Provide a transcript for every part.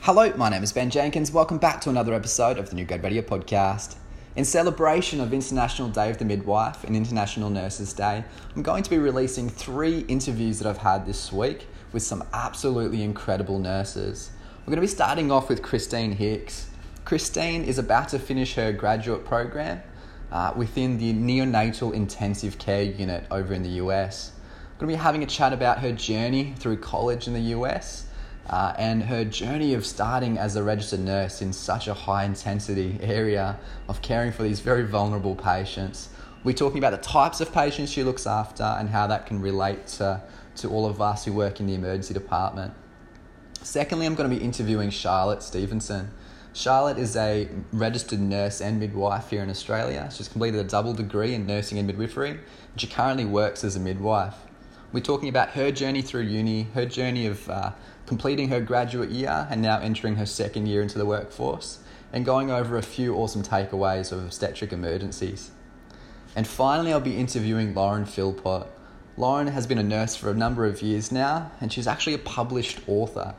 Hello, my name is Ben Jenkins. Welcome back to another episode of the New Grad Radio podcast. In celebration of International Day of the Midwife and International Nurses Day, I'm going to be releasing 3 interviews that I've had this week with some absolutely incredible nurses. We're going to be starting off with Christine Hicks. Christine is about to finish her graduate program within the neonatal intensive care unit over in the US. We're going to be having a chat about her journey through college in the US and her journey of starting as a registered nurse in such a high intensity area of caring for these very vulnerable patients. We're talking about the types of patients she looks after and how that can relate to all of us who work in the emergency department. Secondly, I'm going to be interviewing Charlotte Stevenson. Charlotte is a registered nurse and midwife here in Australia. She's completed a double degree in nursing and midwifery, and she currently works as a midwife. We're talking about her journey through uni, her journey of completing her graduate year and now entering her second year into the workforce, and going over a few awesome takeaways of obstetric emergencies. And finally, I'll be interviewing Lauren Philpott. Lauren has been a nurse for a number of years now, and she's actually a published author.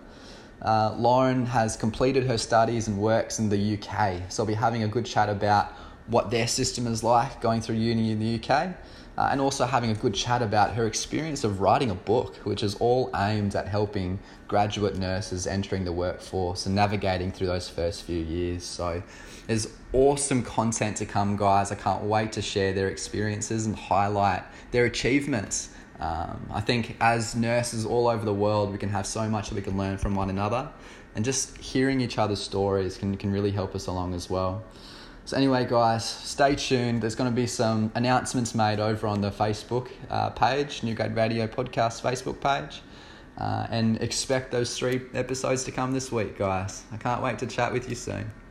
Lauren has completed her studies and works in the UK, so I'll be having a good chat about what their system is like going through uni in the UK, and also having a good chat about her experience of writing a book, which is all aimed at helping graduate nurses entering the workforce and navigating through those first few years. So there's awesome content to come, guys. I can't wait to share their experiences and highlight their achievements. I think as nurses all over the world, we can have so much that we can learn from one another, and just hearing each other's stories can really help us along as well. So anyway, guys, stay tuned. There's going to be some announcements made over on the Facebook page, New Grad Radio Podcast Facebook page, and expect those 3 episodes to come this week, guys. I can't wait to chat with you soon.